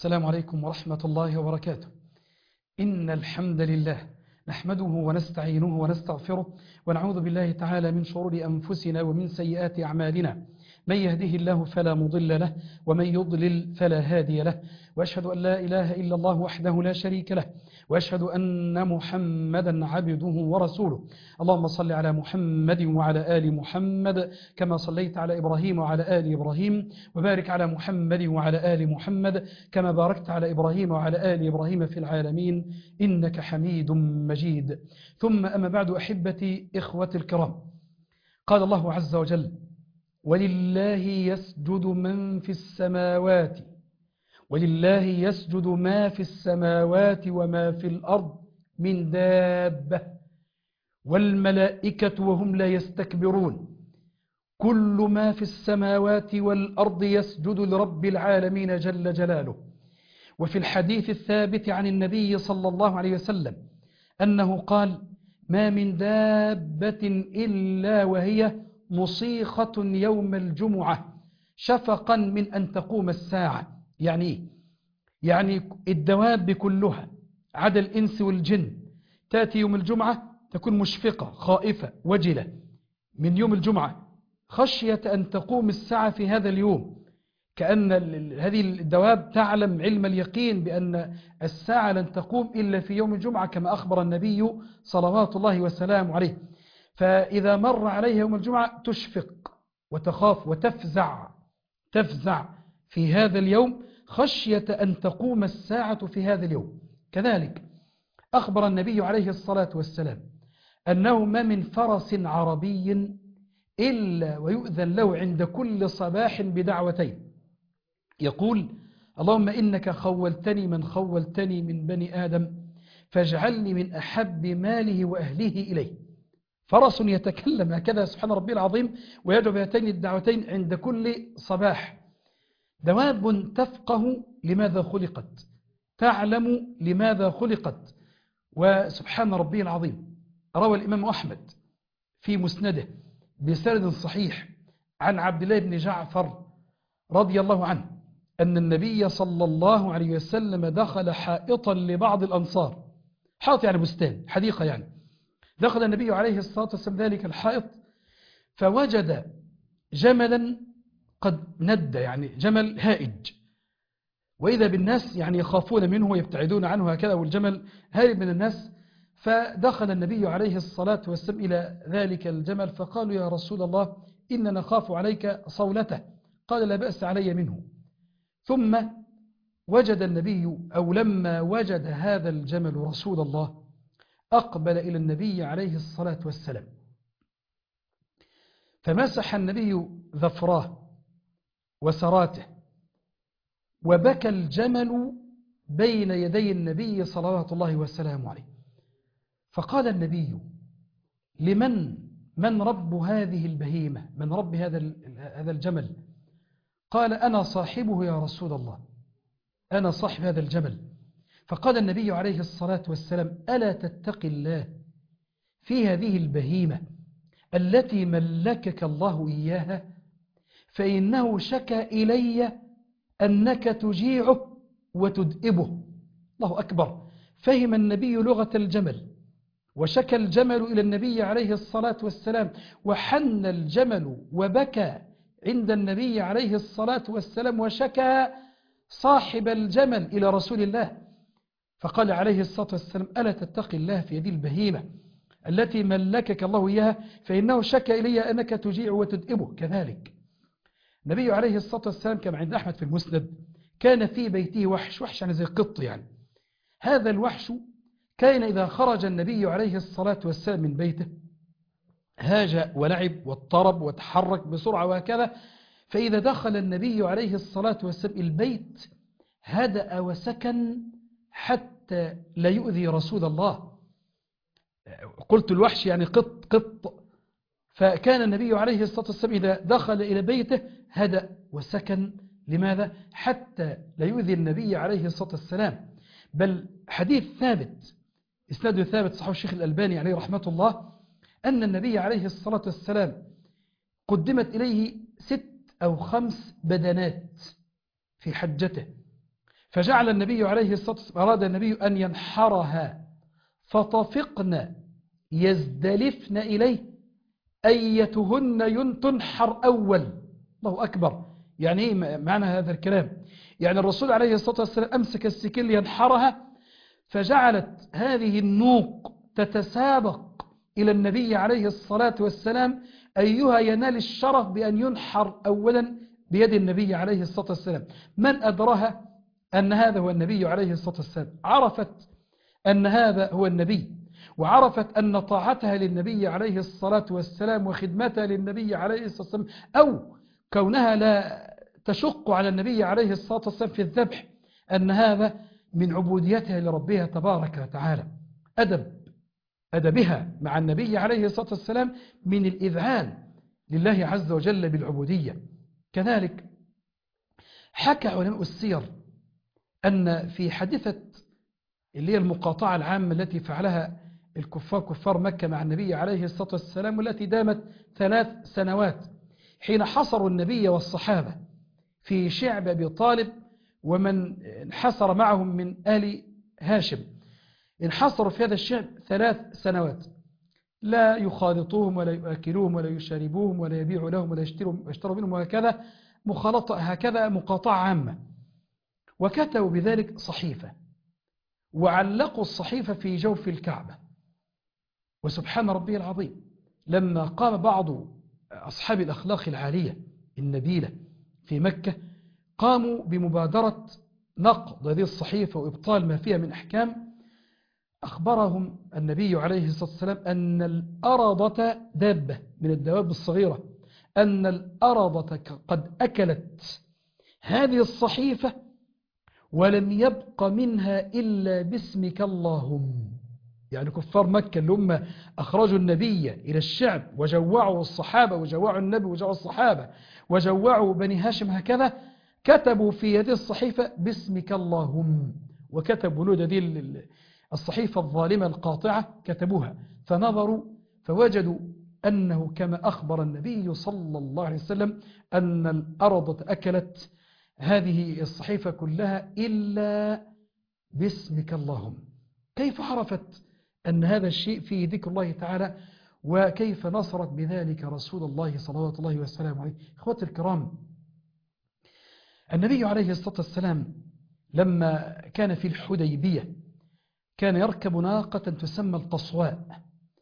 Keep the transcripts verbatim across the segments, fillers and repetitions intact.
السلام عليكم ورحمة الله وبركاته. إن الحمد لله نحمده ونستعينه ونستغفره ونعوذ بالله تعالى من شرور أنفسنا ومن سيئات أعمالنا، من يهده الله فلا مضل له ومن يضلل فلا هادي له، وأشهد أن لا إله إلا الله وحده لا شريك له، وأشهد أن محمدا عبده ورسوله. اللهم صل على محمد وعلى آل محمد كما صليت على إبراهيم وعلى آل إبراهيم، وبارك على محمد وعلى آل محمد كما باركت على إبراهيم وعلى آل إبراهيم في العالمين إنك حميد مجيد. ثم أما بعد، أحبتي إخوتي الكرام، قال الله عز وجل: ولله يسجد من في السماوات ولله يسجد ما في السماوات وما في الأرض من دابة والملائكة وهم لا يستكبرون كل ما في السماوات والأرض يسجد لرب العالمين جل جلاله. وفي الحديث الثابت عن النبي صلى الله عليه وسلم أنه قال: ما من دابة إلا وهي مصيخة يوم الجمعة شفقا من أن تقوم الساعة. يعني يعني الدواب كلها عدا الإنس والجن تأتي يوم الجمعة تكون مشفقة خائفة وجلة من يوم الجمعة خشية أن تقوم الساعة في هذا اليوم، كأن هذه الدواب تعلم علم اليقين بأن الساعة لن تقوم إلا في يوم الجمعة كما أخبر النبي صلوات الله وسلامه عليه. فإذا مر عليها يوم الجمعة تشفق وتخاف وتفزع تفزع في هذا اليوم خشية أن تقوم الساعة في هذا اليوم. كذلك أخبر النبي عليه الصلاة والسلام أنه ما من فرس عربي إلا ويؤذن له عند كل صباح بدعوتين، يقول: اللهم إنك خولتني من خولتني من بني آدم فاجعلني من أحب ماله وأهله إليه. فرس يتكلم هكذا سبحان ربي العظيم ويدعو بهاتين الدعوتين عند كل صباح. دواب تفقه لماذا خلقت، تعلم لماذا خلقت. وسبحان ربي العظيم، روى الإمام أحمد في مسنده بسند صحيح عن عبد الله بن جعفر رضي الله عنه أن النبي صلى الله عليه وسلم دخل حائطا لبعض الأنصار، حائط يعني بستان حديقة يعني. دخل النبي عليه الصلاة والسلام ذلك الحائط فوجد جملا قد ند، يعني جمل هائج، وإذا بالناس يعني يخافون منه ويبتعدون عنه هكذا، والجمل هارب من الناس. فدخل النبي عليه الصلاة والسلام إلى ذلك الجمل فقالوا: يا رسول الله إننا نخاف عليك صولته. قال: لا بأس علي منه. ثم وجد النبي أو لما وجد هذا الجمل رسول الله أقبل إلى النبي عليه الصلاة والسلام فمسح النبي ظفراه وسراته وبكى الجمل بين يدي النبي صلوات الله وسلامه عليه. فقال النبي: لمن من رب هذه البهيمة، من رب هذا هذا الجمل؟ قال: أنا صاحبه يا رسول الله، أنا صاحب هذا الجمل. فقال النبي عليه الصلاة والسلام: ألا تتقي الله في هذه البهيمة التي ملكك الله إياها، فإنه شكى إلي أنك تجيعه وتدئبه. الله أكبر. فهم النبي لغة الجمل، وشكى الجمل إلى النبي عليه الصلاة والسلام، وحن الجمل وبكى عند النبي عليه الصلاة والسلام، وشكى صاحب الجمل إلى رسول الله. فقال عليه الصلاة والسلام: ألا تتقي الله في هذه البهيمة التي ملكك الله إياها، فإنه شكى إلي أنك تجيع وتدئبه. كذلك النبي عليه الصلاة والسلام كما عند أحمد في المسند كان في بيته وحش، وحش يعني زي قط يعني. هذا الوحش كان إذا خرج النبي عليه الصلاة والسلام من بيته هاج ولعب واضطرب وتحرك بسرعة وهكذا، فإذا دخل النبي عليه الصلاة والسلام البيت هدأ وسكن حتى لا يؤذي رسول الله. قلت الوحش يعني قط قط. فكان النبي عليه الصلاة والسلام إذا دخل إلى بيته هدأ وسكن. لماذا؟ حتى لا يؤذي النبي عليه الصلاة والسلام. بل حديث ثابت إسناده ثابت صحيح الشيخ الألباني عليه رحمة الله أن النبي عليه الصلاة والسلام قدمت إليه ست أو خمس بدنات في حجته، فجعل النبي عليه الصلاة والسلام أراد النبي أن ينحرها فطفقن يزدلفن إليه أيتهن تنحر أول. الله أكبر. يعني إيه معنى هذا الكلام؟ يعني الرسول عليه الصلاة والسلام أمسك السكين لينحرها، فجعلت هذه النوق تتسابق إلى النبي عليه الصلاة والسلام أيها ينال الشرف بأن ينحر أولا بيد النبي عليه الصلاة والسلام. من أدرها أن هذا هو النبي عليه الصلاة والسلام؟ عرفت أن هذا هو النبي، وعرفت أن طاعتها للنبي عليه الصلاة والسلام وخدمتها للنبي عليه الصلاة والسلام أو كونها لا تشق على النبي عليه الصلاة والسلام في الذبح أن هذا من عبوديتها لربها تبارك وتعالى. أدب أدبها مع النبي عليه الصلاة والسلام من الإذعان لله عز وجل بالعبودية. كذلك حكى علماء السير أن في حادثة اللي هي المقاطعة العامة التي فعلها الكفار كفار مكة مع النبي عليه الصلاة والسلام والتي دامت ثلاث سنوات، حين حصروا النبي والصحابة في شعب أبي طالب ومن انحصر معهم من آل هاشم، انحصروا في هذا الشعب ثلاث سنوات لا يخالطوهم ولا يؤكلوهم ولا يشاربوهم ولا يبيعوا لهم ولا يشتروا منهم، وهكذا مخالطة هكذا مقاطعة عامة. وكتبوا بذلك صحيفة وعلقوا الصحيفة في جوف الكعبة. وسبحان ربي العظيم لما قام بعض أصحاب الأخلاق العالية النبيلة في مكة قاموا بمبادرة نقض هذه الصحيفة وإبطال ما فيها من أحكام، أخبرهم النبي عليه الصلاة والسلام أن الأرضة دابة من الدواب الصغيرة، أن الأرضة قد أكلت هذه الصحيفة ولم يبق منها إلا باسمك اللهم. يعني كفار مكة اللي هم أخرجوا النبي إلى الشعب وجوعوا الصحابة وجوعوا النبي وجوعوا الصحابة وجوعوا بني هاشم، هكذا كتبوا في هذه الصحيفة باسمك اللهم، وكتبوا له هذه الصحيفة الظالمة القاطعة كتبوها، فنظروا فوجدوا أنه كما أخبر النبي صلى الله عليه وسلم أن الأرض أكلت هذه الصحيفة كلها إلا باسمك اللهم. كيف عرفت أن هذا الشيء فيه ذكر الله تعالى، وكيف نصرت بذلك رسول الله صلوات الله وسلامه عليه؟ إخوتي الكرام، النبي عليه الصلاة والسلام لما كان في الحديبية كان يركب ناقة تسمى القصواء،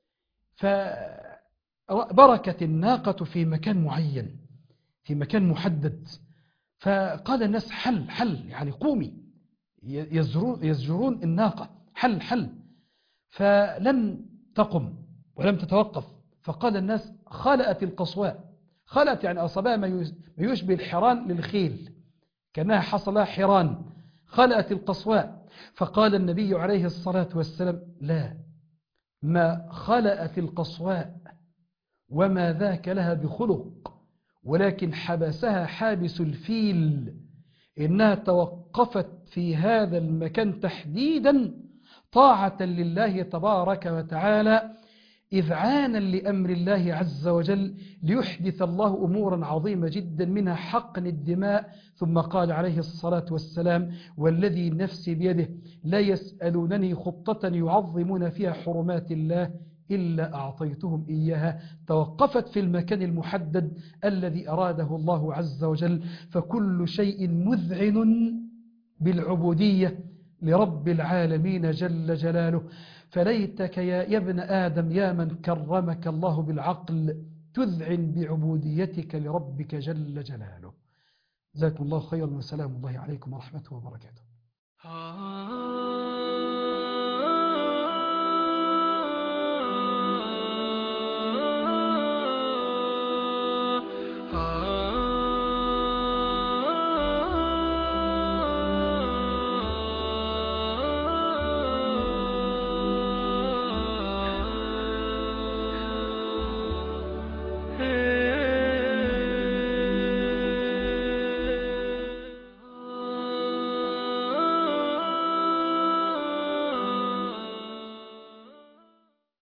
فبركت الناقة في مكان معين في مكان محدد، فقال الناس حل حل يعني قومي، يزجرون, يزجرون الناقة حل حل، فلم تقم ولم تتوقف، فقال الناس خلأت القصواء. خلأت يعني أصابها ما يشبه الحران للخيل، كأنها حصل لها حران، خلأت القصواء. فقال النبي عليه الصلاة والسلام لا، ما خلأت القصواء وما ذاك لها بخلق، ولكن حبسها حابس الفيل، إنها توقفت في هذا المكان تحديدا طاعة لله تبارك وتعالى، إذعانا لأمر الله عز وجل ليحدث الله أمورا عظيمة جدا منها حقن الدماء. ثم قال عليه الصلاة والسلام والذي نفسي بيده لا يسألونني خطة يعظمون فيها حرمات الله إلا أعطيتهم إياها. توقفت في المكان المحدد الذي أراده الله عز وجل. فكل شيء مذعن بالعبودية لرب العالمين جل جلاله. فليتك يا ابن آدم يا من كرمك الله بالعقل تذعن بعبوديتك لربك جل جلاله. جزاكم الله خيرا وسلام الله عليكم ورحمته وبركاته.